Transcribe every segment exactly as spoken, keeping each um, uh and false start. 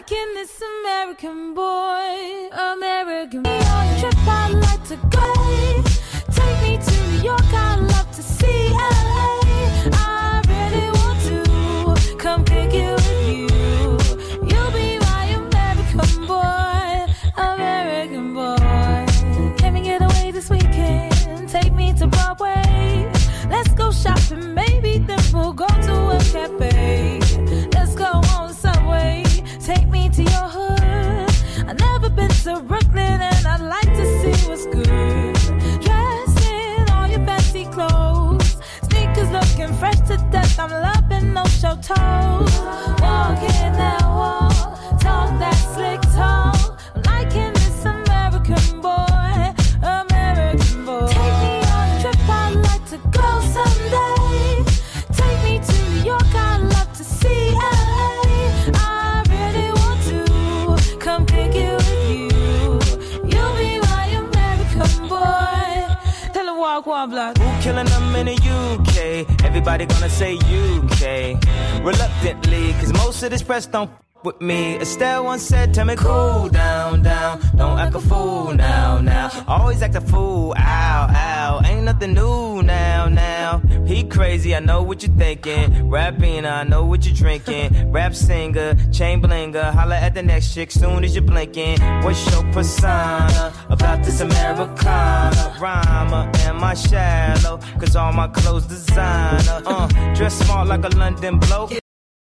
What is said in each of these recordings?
liking this American boy, American boy. On a trip I'd like to go. Take me to New York, I'd love to see L A. I really want to come kick it with you. You'll be my American boy, American boy. Can we get away this weekend? Take me to Broadway. Let's go shopping, maybe then we'll go to a cafe. Let's go on the subway. Take me to your hood. I've never been to Brooklyn and I'd like to see what's good. Dressed in all your fancy clothes, sneakers looking fresh to death. I'm loving no show toes. Walking that wall, talk that slick talk. I'm liking this American boy, American boy. Take me on a trip, I'd like to go someday. Take me to New York, I'd love to see L A. I really want to come kick it with you. You'll be my American boy. Tell her walk one block. Who killing them in the U K? Everybody gonna say U K. Reluctantly, cause most of this press don't with me. Estelle once said, tell me cool down, down. Don't act a fool now, now. Always act a fool, ow, ow. Ain't nothing new now, now. He crazy, I know what you're thinking. Rapping, I know what you're drinking. Rap singer, chain blinger. Holla at the next chick soon as you're blinking. What's your persona about this Americana? Rhymer, am I shallow? Cause all my clothes designer. Uh, dress smart like a London bloke.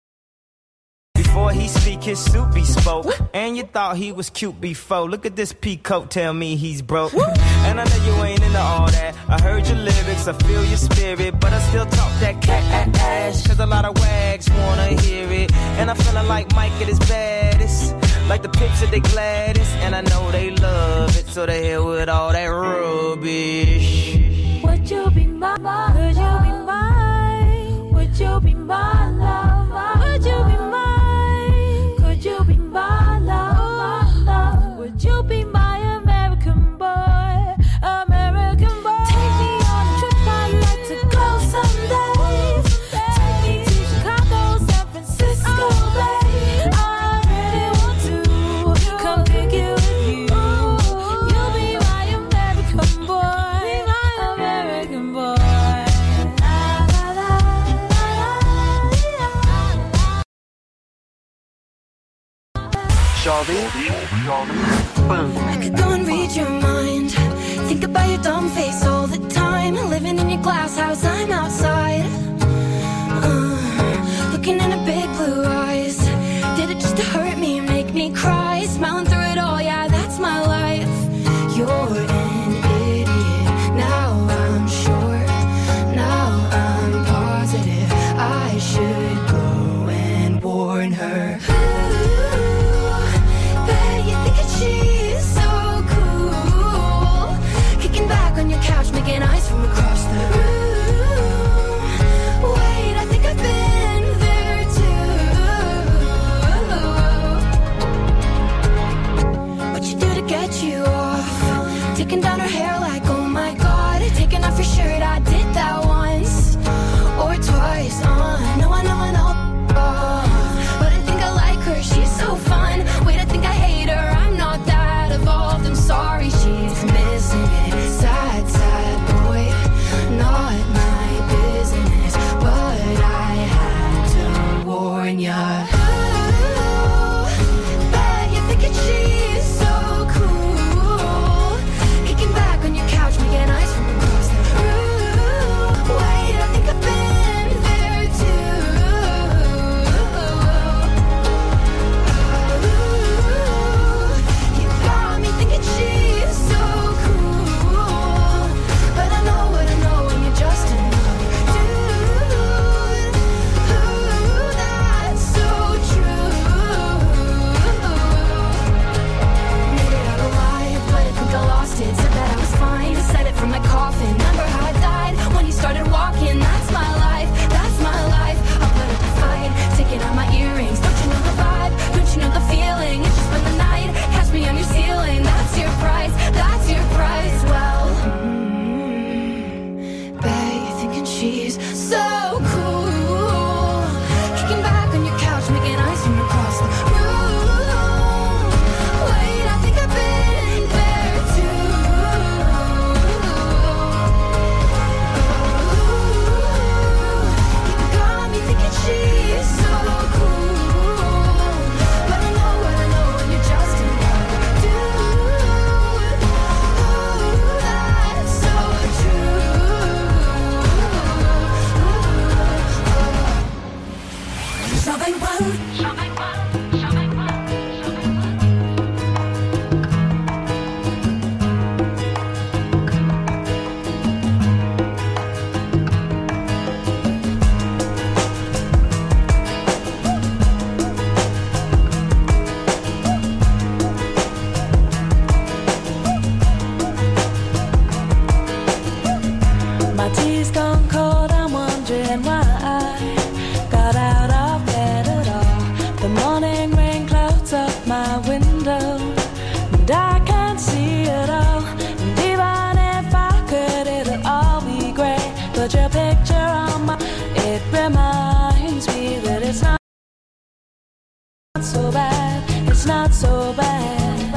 Before he speak, his suit be spoke. And you thought he was cute before. Look at this peacoat, tell me he's broke. And I know you ain't into all that. I heard your lyrics, I feel your spirit, but I still talk that cat ass. Cause a lot of wags wanna hear it. And I'm feeling like Mike at his baddest. Like the pics of the Gladys. And I know they love it, so they hell with all that rubbish. Would you be my love? Could you be mine? Would you be my love? Would you be mine? Would you be my love, love? Would you be my American boy, American boy? Take me on a trip, I'd like to go someday. Take me to Chicago, San Francisco, Bay. I really want to come kick it with you. You'll be my American boy, American boy. I could go and read your mind. Think about your dumb face all the time. Living in your glass house, I'm outside. uh, Looking into big blue eyes. Did it just to hurt me, make me cry? Smiling through it all, yeah, that's my life. You're an idiot, now I'm sure. Now I'm positive I should go and warn her. She's so cool, kicking back on your couch, making eyes from across the room. Wait, I think I've been there too. What you do to get you off? Taking down her hair like, oh my god. Taking off your shirt, I did that once or twice. Uh, no, I know, I know. My tea's gone cold, I'm wondering why I got out of bed at all. The morning rain clouds up my window, and I can't see it all. And even if I could, it'll all be great. But your picture on my, it reminds me that it's not so bad, it's not so bad.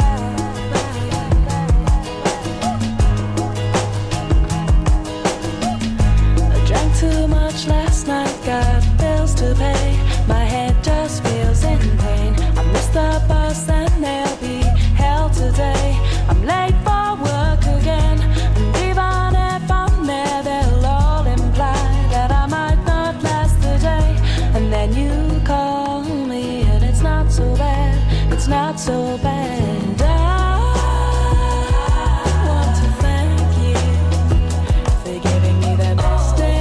Too much last night, got bills to pay. My head just feels in pain. I missed the bus and they'll be hell today. I'm late for work again, and even if I'm there, they'll all imply that I might not last the day. And then you call me, and it's not so bad, it's not so bad. I want to thank you for giving me the best day.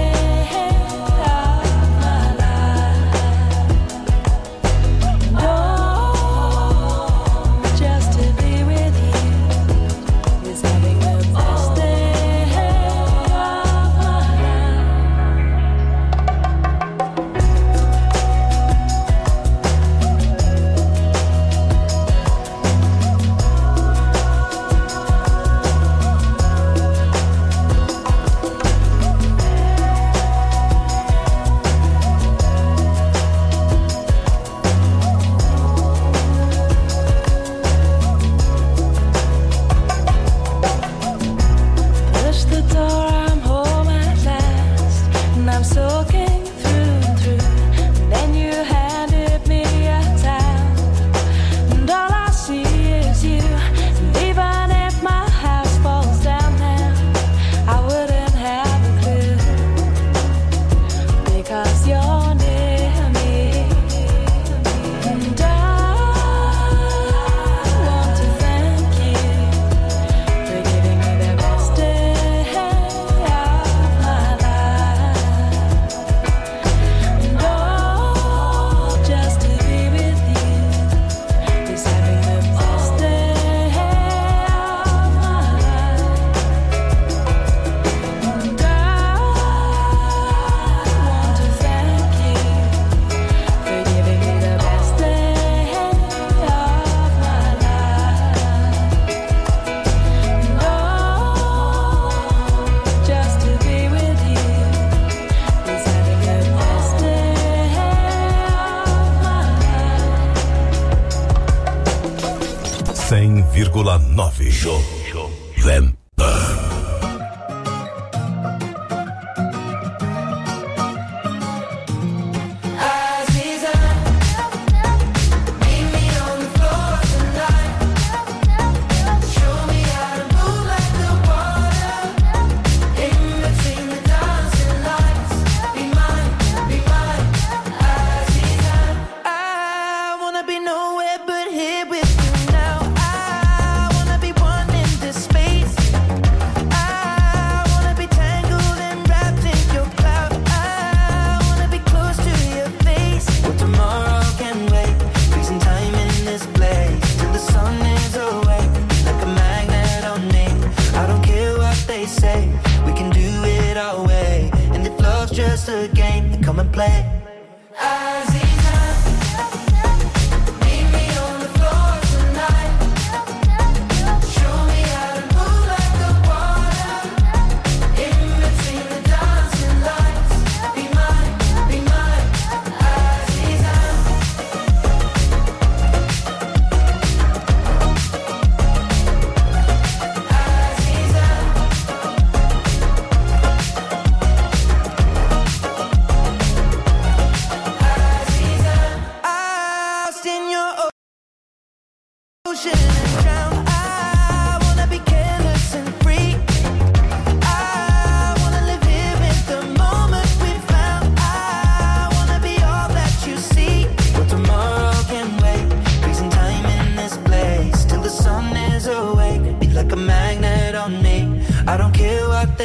cem vírgula nove. Show, show, Vamp.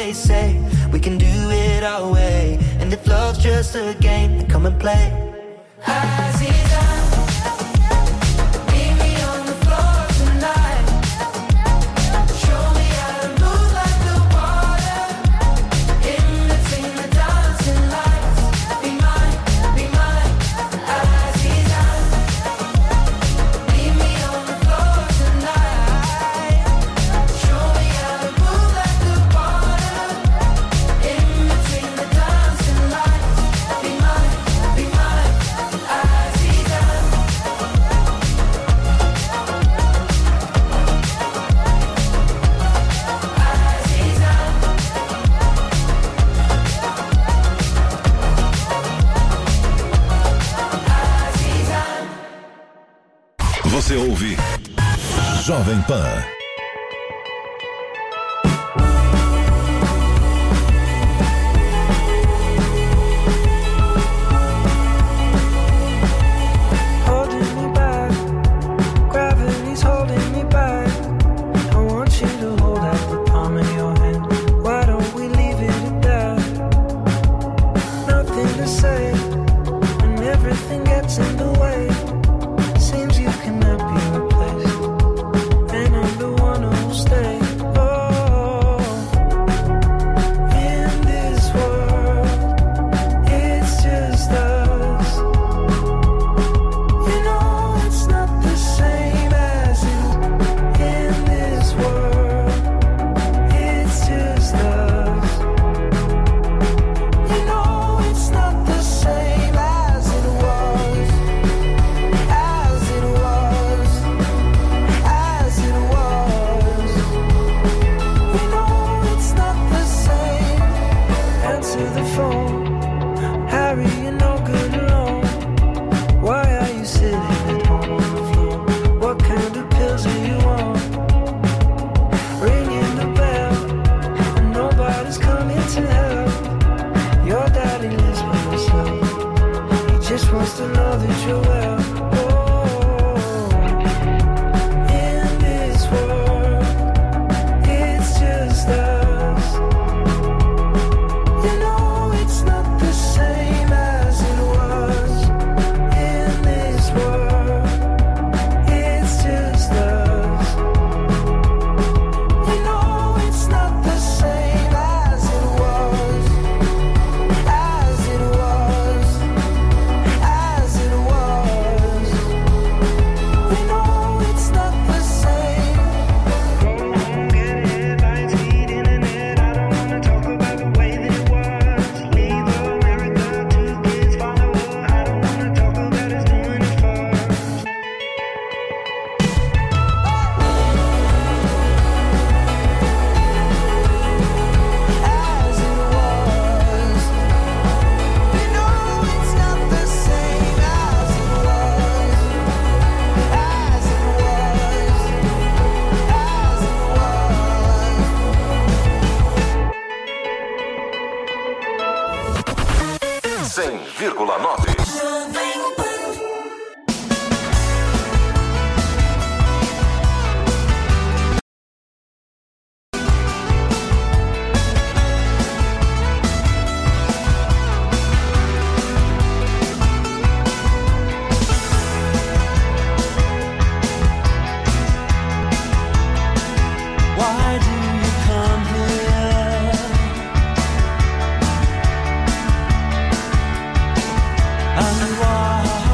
they say. We can do it our way. And if love's just a game, then come and play. Aziza, meet me on the floor tonight. Show me how to move like the water. In between the dancing lights. Be mine, be mine, Aziza. Meet me on the floor tonight. Show me how to move like the water. In between the dancing lights. Be mine, be mine, Aziza. Você ouve Jovem Pan. Holding me back, gravity's holding me back. I want you to hold out the palm of your hand. Why don't we leave it at that? Nothing to say, and everything gets in the way. Seems you cannot be replaced, and I'm the one who'll stay. Oh, in this world, it's just us. You know it's not the same as it in this world. It's just us. You know it's not the same as it was, as it was, as it was. You know it's not the same. Answer the phone, Harry, you're no good alone. Why are you sitting at home on the floor? What kind of pills are you on? Ringing the bell, and nobody's coming to help. Your daddy lives by himself. He just wants to know that you're well. Oh, in this world, it's just us. You know it's not the same as it was. In this world, it's just us. You know it's not the same as it was, as it was, as it was. You know it's not the same. Go home, get headlines, feed internet. I don't wanna talk about the way that it was. Leave America, two kids follow her. I don't wanna talk about us doing it first. As it was. You know it's not the same as it was, as it was, as it was. cem vírgula nove. Why do you come here? And why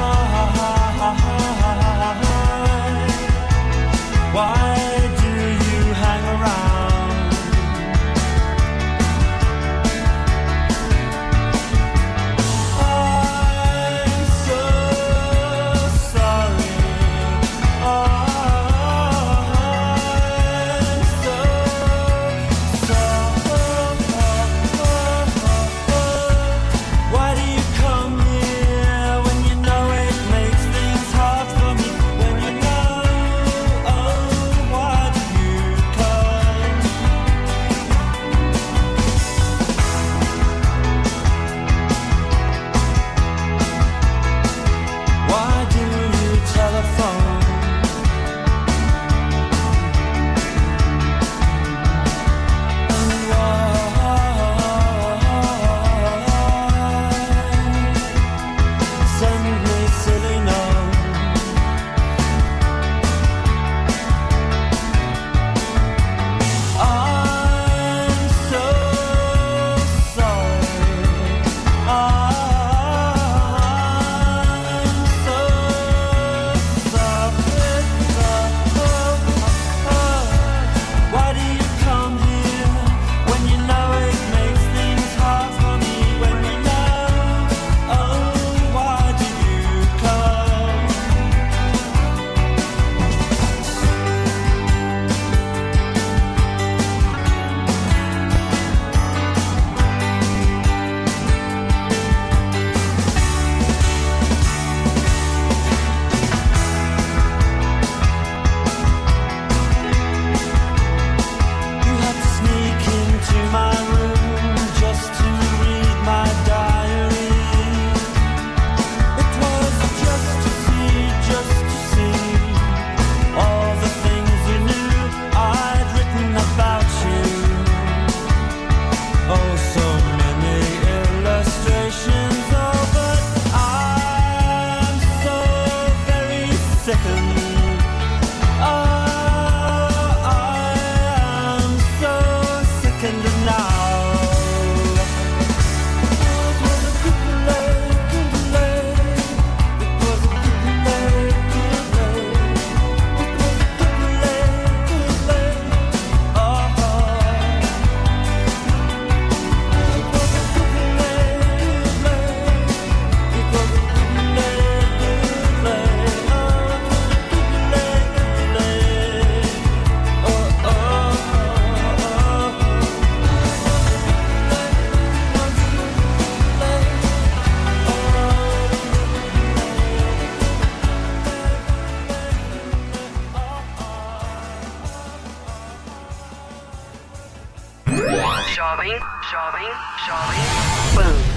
Jovem, Jovem Pan.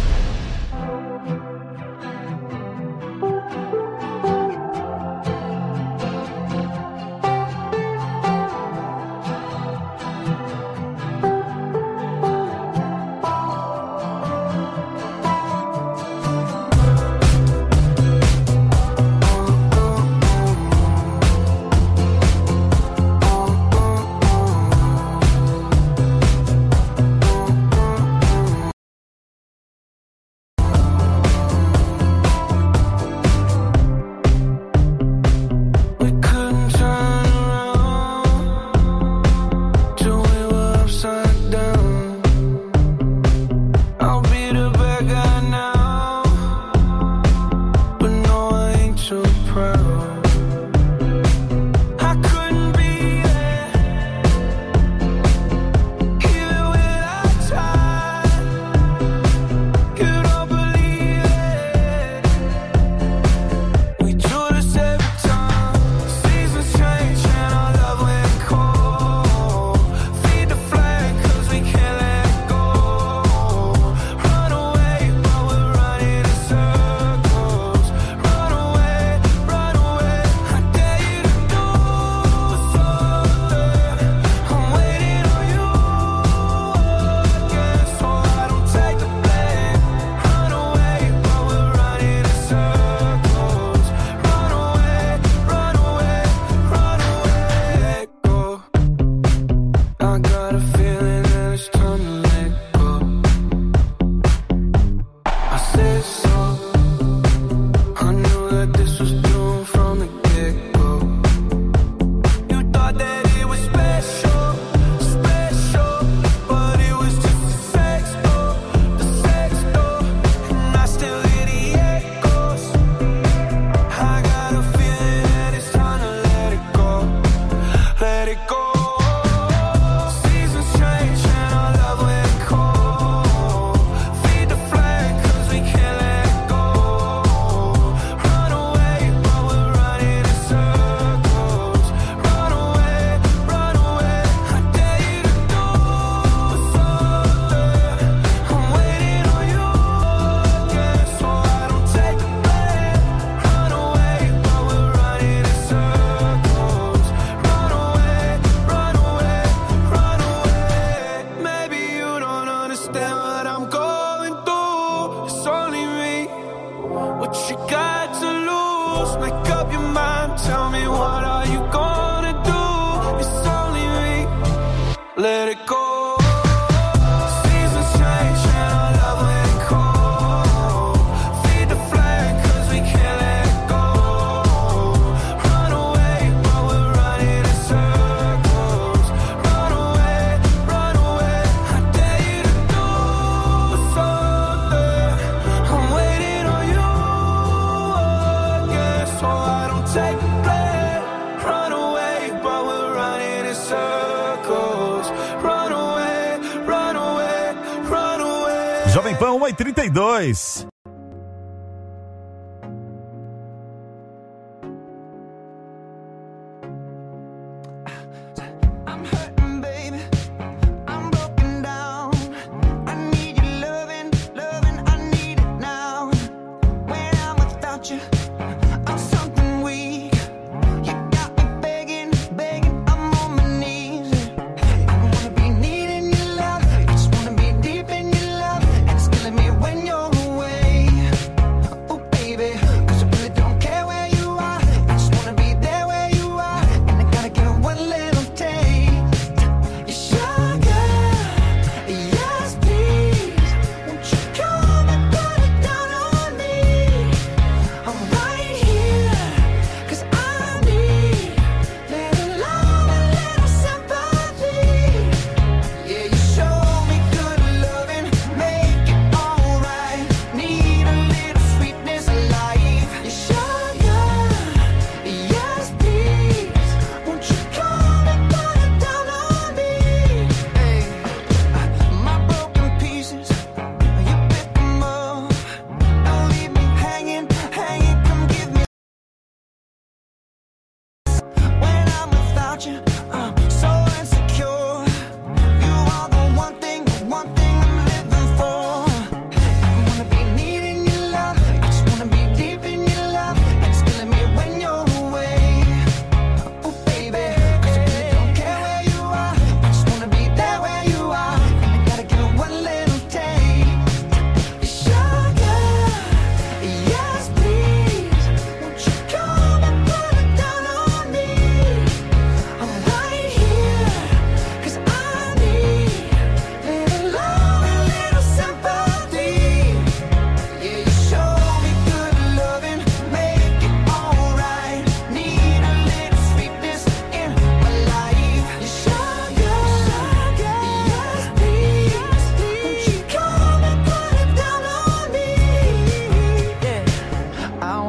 Jovem Pan uma e trinta e dois. I'm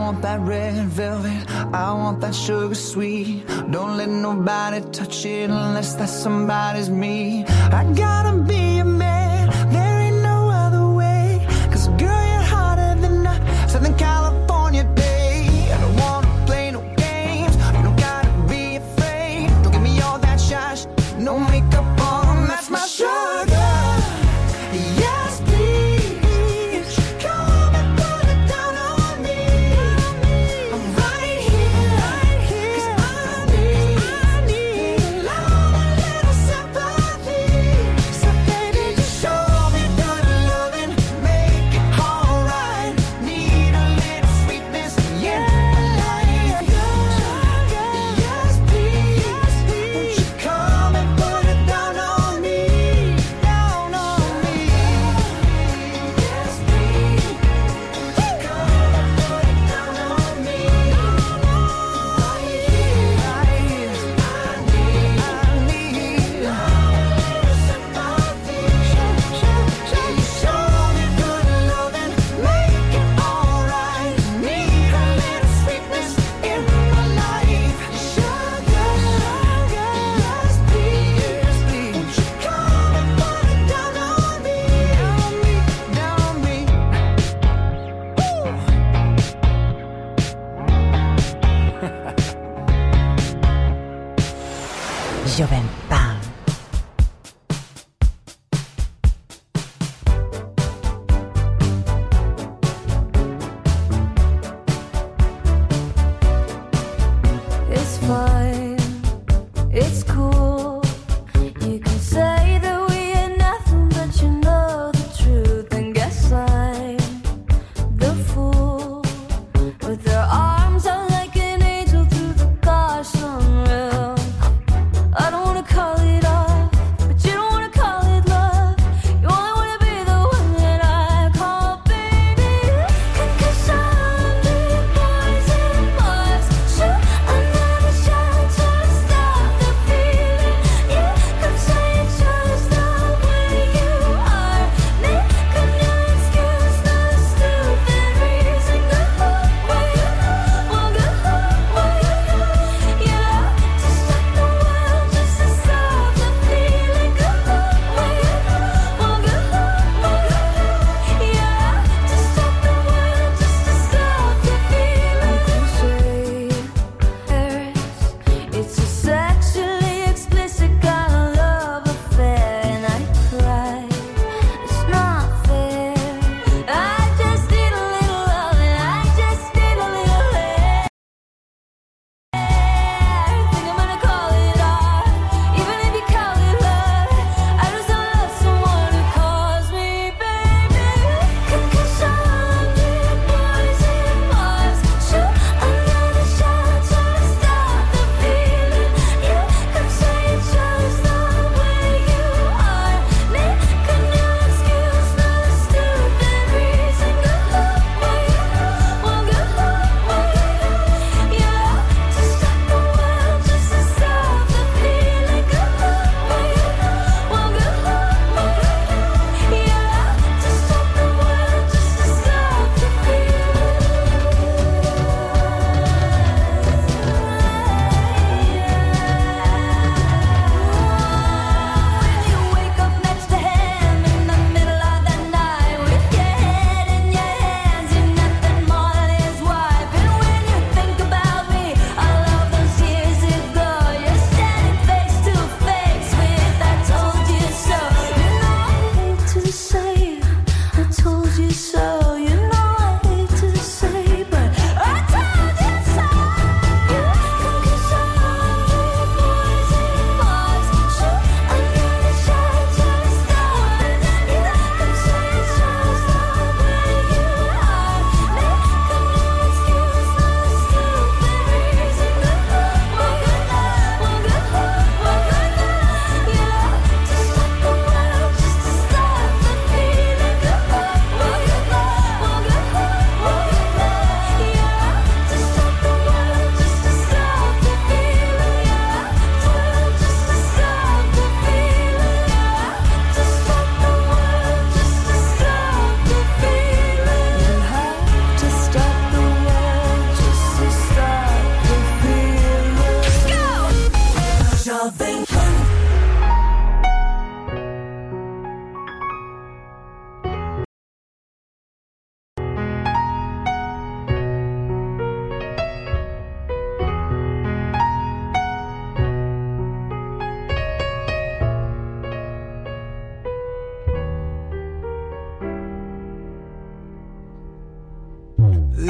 want that red velvet, I want that sugar sweet. Don't let nobody touch it unless that somebody's me. I gotta be a man, there ain't no other way. Cause girl, you're hotter than a Southern California day. I don't wanna play no games, you don't gotta be afraid. Don't give me all that shy sh- no makeup on, that's my sugar. Yes, please, come and put it down on me. I'm right here, cause I need, I need love, a little sympathy. So baby, just show me good loving, make it alright. Need a little sweetness in my life. Yes, please, won't you come and put it down on me, down on me. Yes, please, come and put it down on me. Right here, right here, I need, I need a little sympathy. You show me good loving, make it alright. Need a little sweetness in my life. Sugar, sugar, yes please, won't you come and put it down on me, down on me, down on me. Jovem Pan. It's fine, it's cool. You can say that we ain't nothing, but you know the truth. And guess I'm the fool with their arms out like an angel through the car sunroof. I don't wanna call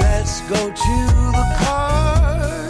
Let's go to the park.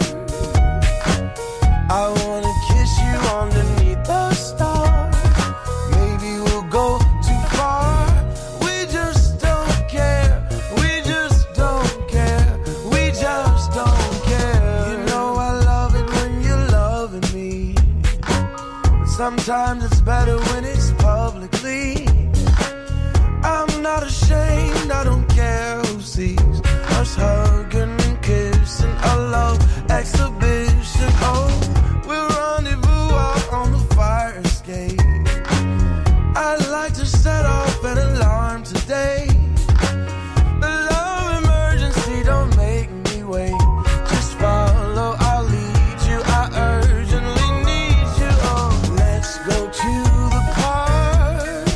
I wanna kiss you underneath the stars. Maybe we'll go too far. We just don't care. We just don't care. We just don't care. You know I love it when you're loving me. Sometimes it's better when it's publicly. I'm not ashamed, I don't care who sees us hugging and kissing, a love exhibition. Oh, we'll rendezvous out on the fire escape. I'd like to set off an alarm today. A love emergency, don't make me wait. Just follow, I'll lead you, I urgently need you. Oh, let's go to the park.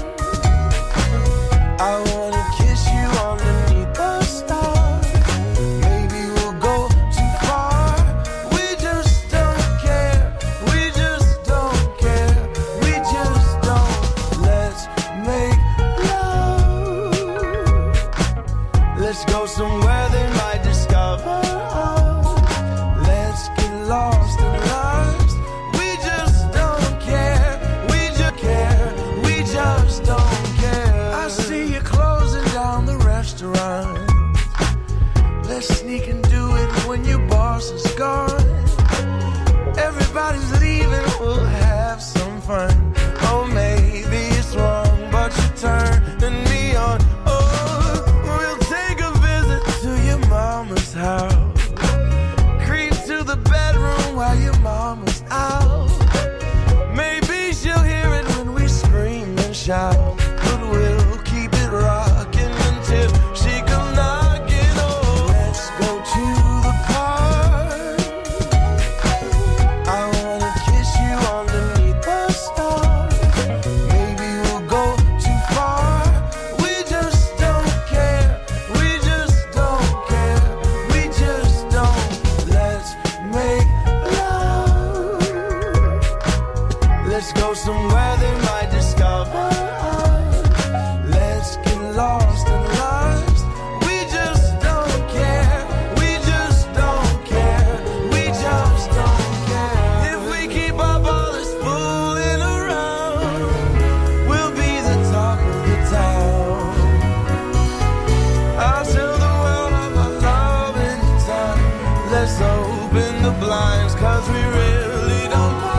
I wanna kiss you underneath the stars. Maybe we'll go too far. We just don't care. We just don't care. We just don't. Let's make love. Let's go somewhere they might discover us. Let's get lost in lives. We just don't care. We just care. We just don't care. I see you closing down the restaurant. Let's sneak and do it when your boss is gone. Everybody's leaving, we'll have some fun. Oh, maybe it's wrong, but you're turning me on. Oh, we'll take a visit to your mama's house. Creep to the bedroom while your mama's out. Maybe she'll hear it when we scream and shout. But we'll keep it rocking until she comes knocking. Oh, let's go to the park. I wanna kiss you underneath the stars. Maybe we'll go too far. We just don't care. We just don't care. We just don't. Let's make love. Let's go somewhere they might discover us. Let's get lost in lives. We just don't care. We just don't care. We just don't care. If we keep up all this fooling around, we'll be the talk of the town. I'll tell the world of our love in time. Let's open the blinds, cause we really don't mind.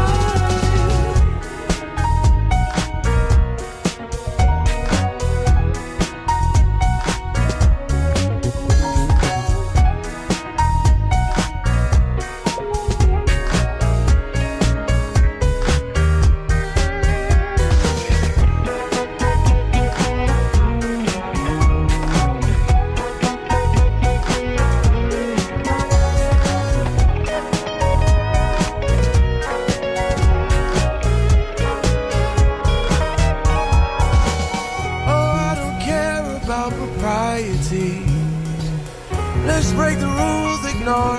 Oh, I don't care about propriety. Let's break the rules, ignore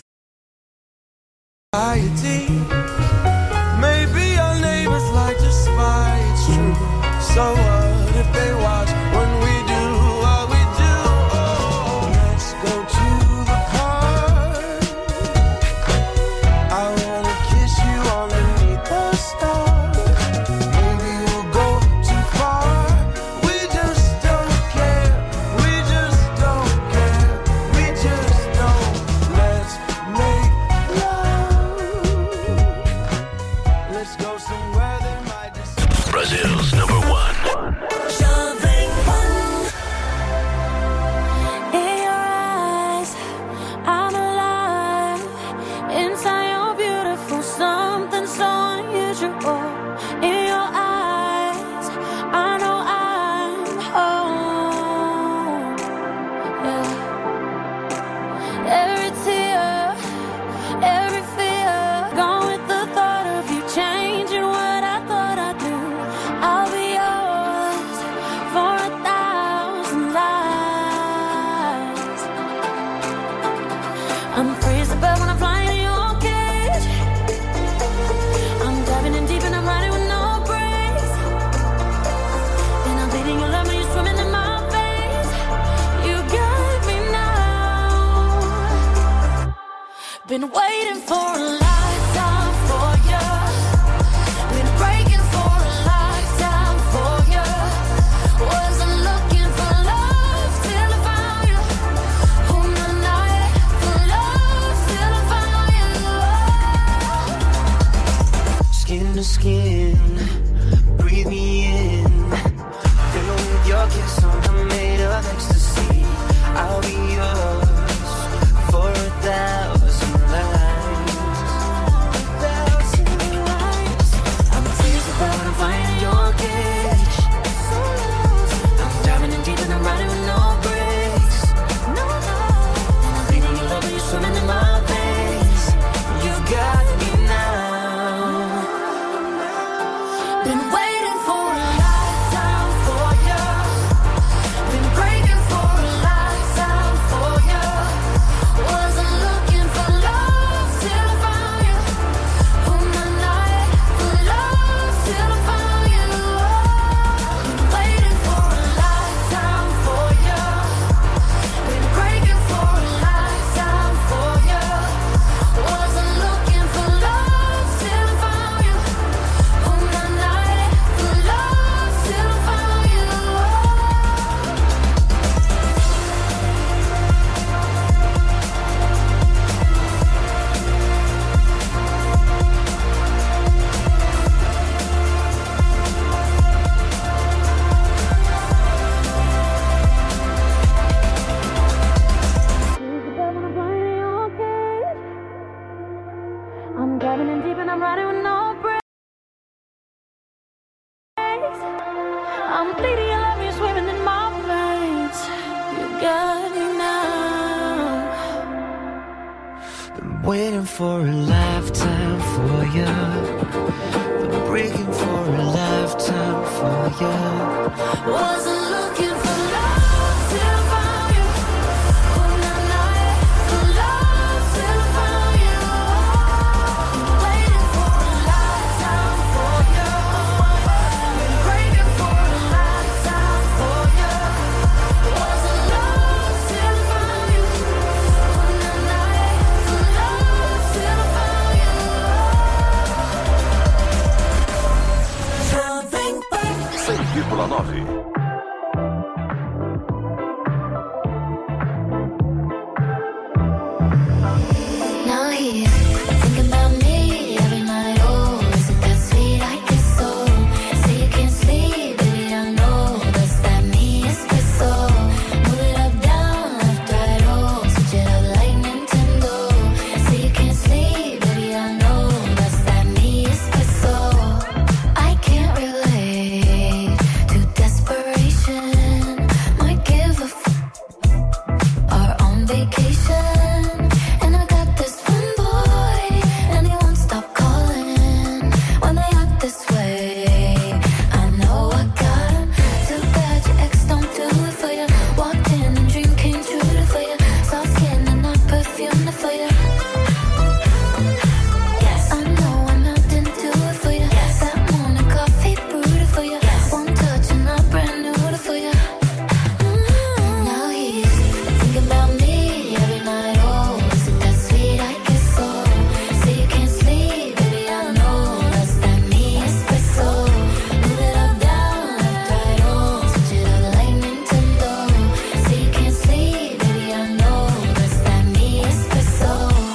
society. Maybe our neighbors like to spy, it's true. So what if they watch when we do what we do? Oh, let's go to the park. I wanna kiss you underneath the stars. Maybe we'll go too far. We just don't care. We just don't care. We just don't. Let's make love. Let's go somewhere they might just. Brazil's number one. In your eyes, I'm alive. Inside you're beautiful, something so unusual. In your eyes, I know I'm home. Yeah. Every tear, every fear, gone with the thought of you changing what I thought I'd do. I'll be yours for a thousand lives. I'm free as a bird when I'm flying in your cage. I'm diving in deep and I'm riding with no brakes. And I'm bleeding your love when you're swimming in my face. You got me now. Been waiting for a lifetime for you. Been breaking for a lifetime for you. Wasn't looking for love till I found you. On the night for love till I found you. Skin to skin, breathe me in. Fill me with your kiss, I'm made of ecstasy. I'll be yours for a thousand lives. A thousand lives. I'm tears about to find your cage. I'm diving in deep and I'm riding with no brakes. No, no. I'm leaving your love and you're swimming in my veins. You've got me now. Been waiting for a lifetime for you. Been breaking for a lifetime for you. Wasn't looking for love till I found you. On the night for love till I found you. Been waiting for a lifetime for you. Been breaking for a lifetime for you. Wasn't looking for love till I found you. On the night for love till I found you. I'm diving in deep and I'm riding with no brakes. I'm bleeding, your love, you're swimming in my veins. You got me now. Been waiting for a lifetime for you. Been breaking for a lifetime for you. Wasn't looking for love till I found you. On the night for love till I found you. Waiting for a lifetime for you. Been breaking for a lifetime for you. Wasn't love till I found you. On the night for love till I found you. Jovem Pan. cem vírgula nove. Now he's thinking about me every night. Oh, is it that sweet? I guess so. Say you can't sleep, baby, I know. That's that me espresso. Move it up, down, left, right, oh. Switch it up like Nintendo. Say you can't sleep, baby, I know. That's that me espresso. I can't relate to desperation. Might give a f- are on vacation. And I got this one boy, and he won't stop calling when they act this way. I know I got him. Too bad your ex don't do it for you. Walked in and dream came true for you. Soft skin and not perfume for you. Yes, I know I'm out and do it for you. Yes, that morning coffee brewed for you. Yes, one touch and I'm brand new for you. Now he's thinking about me every night. Oh, is it that sweet? I guess so. Say you can't sleep, baby, I know. That's that me espresso. Move it up, down, left, right, oh. Switch it up like Nintendo. Say you can't sleep, baby, I know. That's that me espresso.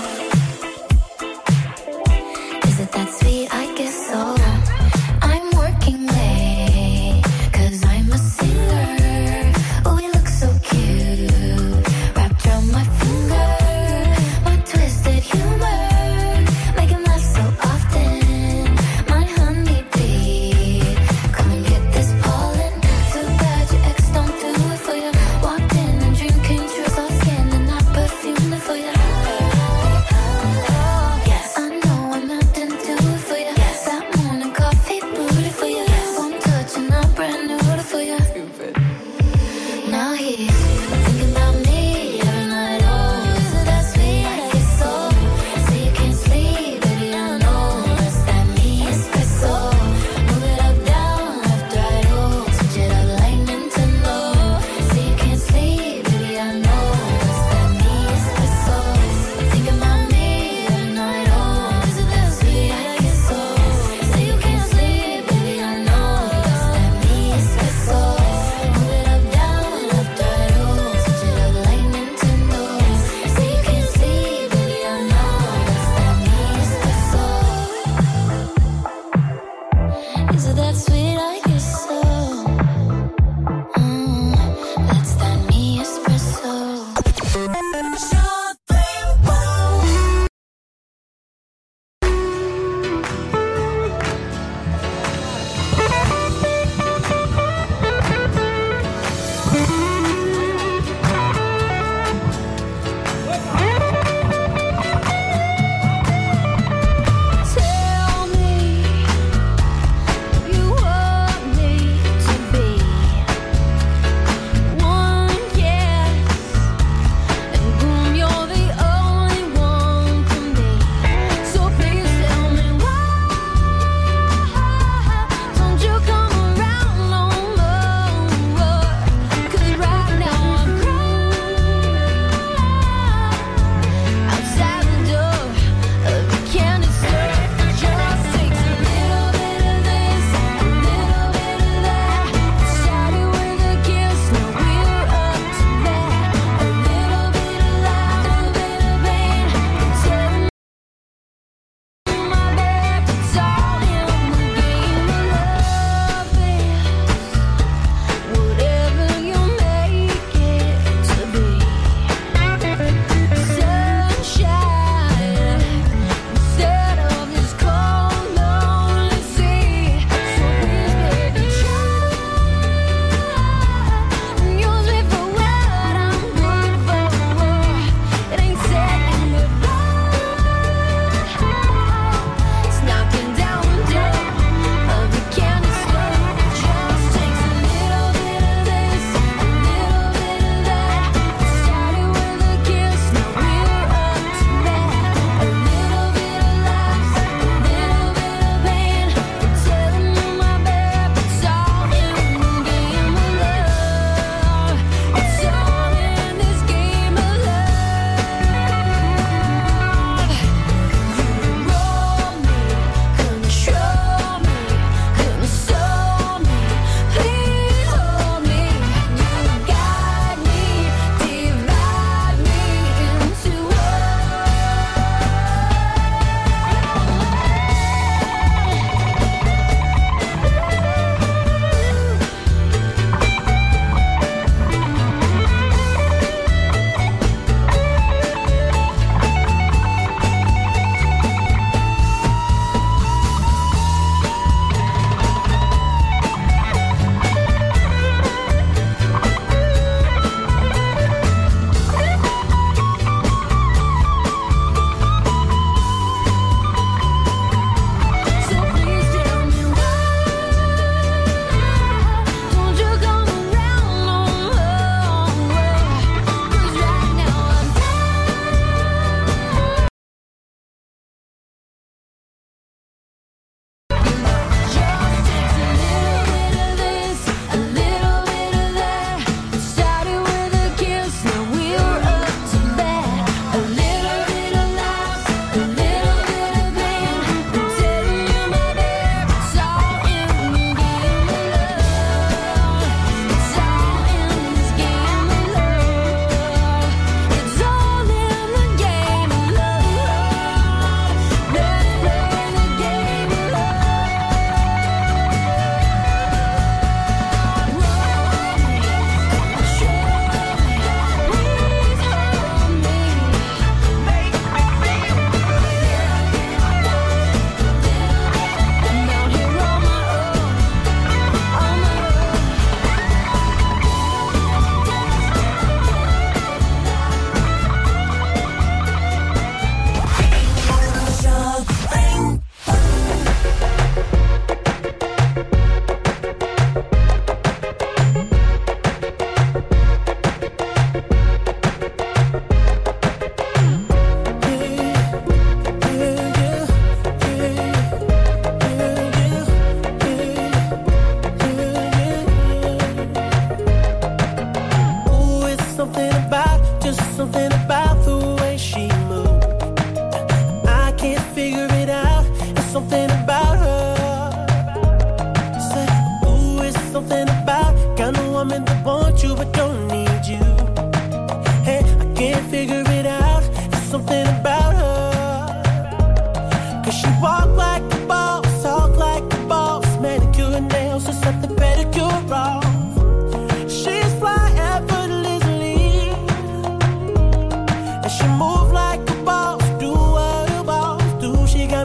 something about her. Cause she walk like a boss, talk like a boss, manicure and nails, just set the pedicure off. She's fly effortlessly, and she move like a boss, do what a boss do. She got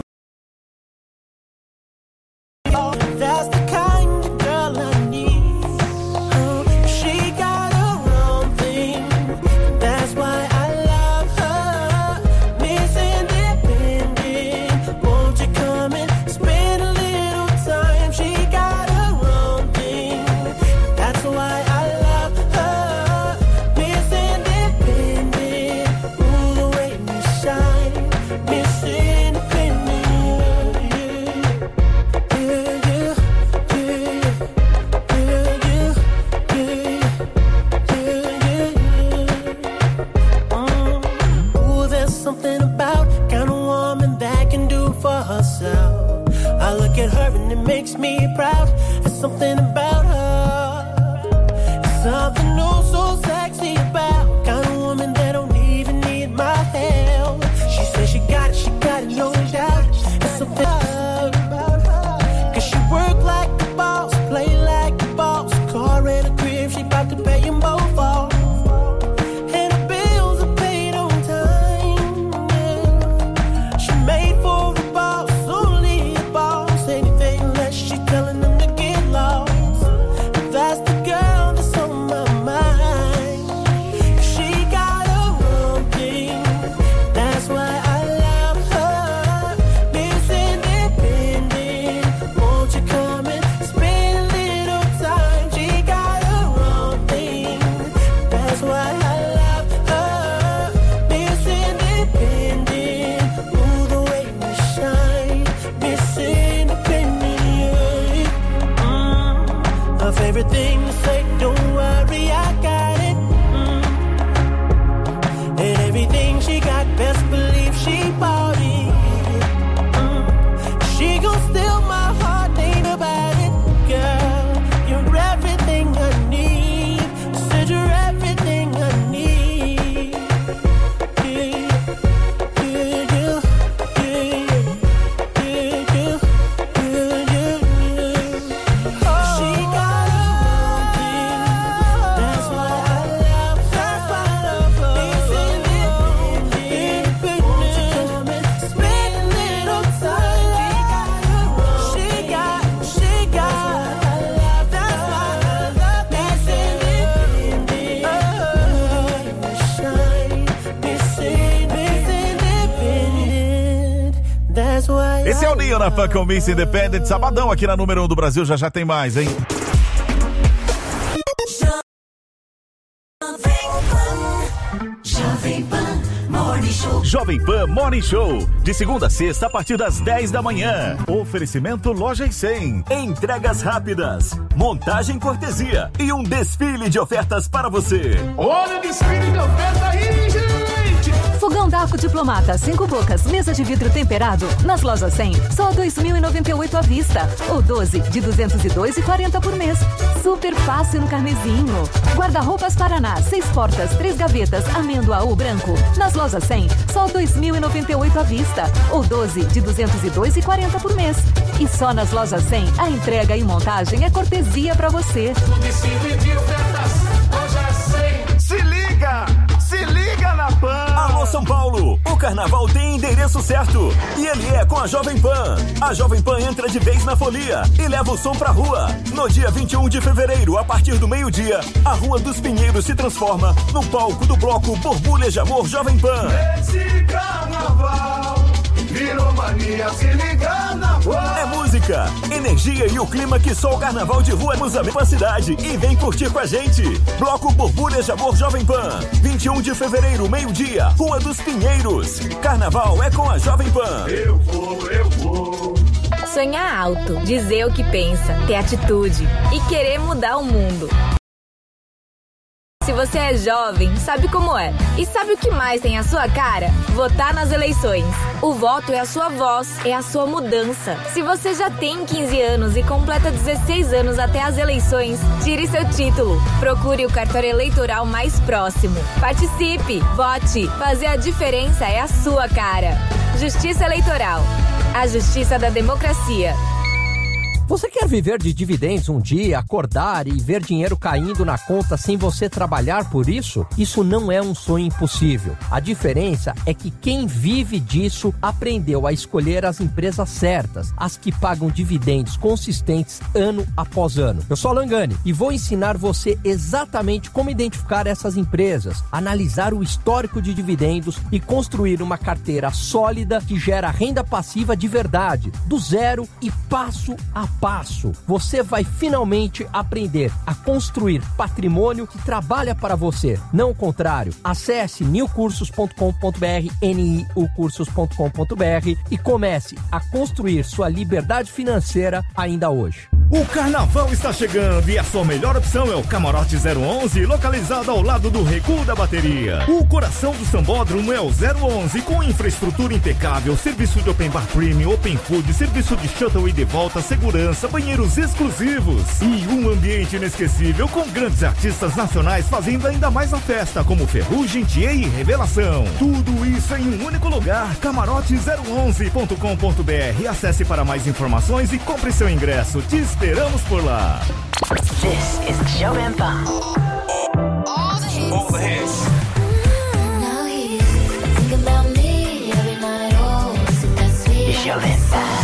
that's the kind of girl I need. Oh, she got her own thing. That's why I love her. Miss Independent, won't you come and spend a little time? She got her own thing. That's why I love her. Miss Independent, ooh, the way you shine. Miss Independent, yeah, yeah. Something about kind of woman that can do for herself. I look at her and it makes me proud. There's something about her. There's something oh so sexy about kind of woman that don't even need my help. She says she got it, she got it, no doubt. There's something about her. Cause she work like a boss, play like a boss. Car and a crib, she about to pay them both off. Everything to say, don't worry, I got it. Mm. And everything she got, best believe she bought it. Mm. She gon' steal my heart, ain't about it, girl. You're everything I need. Said you're everything I need. Yeah, yeah, yeah, yeah, yeah, yeah, yeah, yeah, yeah. Oh. She got Esse é o Ninho na Fã com Miss Independent, sabadão aqui na número um do Brasil, já já tem mais, hein? Jovem Pan Morning Show. Jovem Pan Morning Show, de segunda a sexta a partir das dez da manhã. Oferecimento Loja e cem. Entregas rápidas, montagem cortesia e um desfile de ofertas para você. Olha o desfile de oferta aí, gente! Fogão Daco Diplomata, cinco bocas, mesa de vidro temperado, nas lojas cem, só dois mil e noventa e oito à vista, ou doze de duzentos e dois e quarenta por mês. Super fácil no carnezinho. Guarda-roupas Paraná, seis portas, três gavetas, amêndoa ou branco, nas lojas cem, só dois mil e noventa e oito à vista, ou doze de duzentos e dois e quarenta por mês. E só nas lojas cem, a entrega e montagem é cortesia pra você. O desfile de ofertas, loja cem. Se liga! Se liga na Pan! Alô São Paulo, o carnaval tem endereço certo e ele é com a Jovem Pan. A Jovem Pan entra de vez na folia e leva o som pra rua. No dia vinte e um de fevereiro, a partir do meio-dia, a Rua dos Pinheiros se transforma no palco do bloco Borbulhas de Amor Jovem Pan. Esse carnaval virou mania, se liga na Pan. É música, energia e o clima que só o carnaval de rua nos a mesma cidade. E vem curtir com a gente. Bloco Borbulhas de Amor Jovem Pan, vinte e um de fevereiro, meio-dia, Rua dos Pinheiros. Carnaval é com a Jovem Pan. Eu vou, eu vou. Sonhar alto, dizer o que pensa, ter atitude e querer mudar o mundo. Se você é jovem, sabe como é. E sabe o que mais tem a sua cara? Votar nas eleições. O voto é a sua voz, é a sua mudança. Se você já tem quinze anos e completa dezesseis anos até as eleições, tire seu título. Procure o cartório eleitoral mais próximo. Participe, vote. Fazer a diferença é a sua cara. Justiça Eleitoral. A justiça da democracia. Você quer viver de dividendos um dia, acordar e ver dinheiro caindo na conta sem você trabalhar por isso? Isso não é um sonho impossível. A diferença é que quem vive disso aprendeu a escolher as empresas certas, as que pagam dividendos consistentes ano após ano. Eu sou Alan Gani e vou ensinar você exatamente como identificar essas empresas, analisar o histórico de dividendos e construir uma carteira sólida que gera renda passiva de verdade, do zero e passo a passo. Você vai finalmente aprender a construir patrimônio que trabalha para você, não o contrário. Acesse new cursos ponto com ponto b r, n i u cursos ponto com ponto b r e comece a construir sua liberdade financeira ainda hoje. O carnaval está chegando e a sua melhor opção é o Camarote zero onze, localizado ao lado do Recuo da Bateria. O coração do Sambódromo é o zero onze, com infraestrutura impecável, serviço de open bar premium, open food, serviço de shuttle e de volta, segurança, banheiros exclusivos e um ambiente inesquecível com grandes artistas nacionais fazendo ainda mais a festa, como Ferrugem, Thier e Revelação. Tudo isso em um único lugar, camarote zero onze ponto com ponto b r. Acesse para mais informações e compre seu ingresso. Te esperamos por lá. This is Jovem Pan. All the hits. All the hits. Now he's thinking about me every night. Oh, isn't that sweet? Jovem Pan.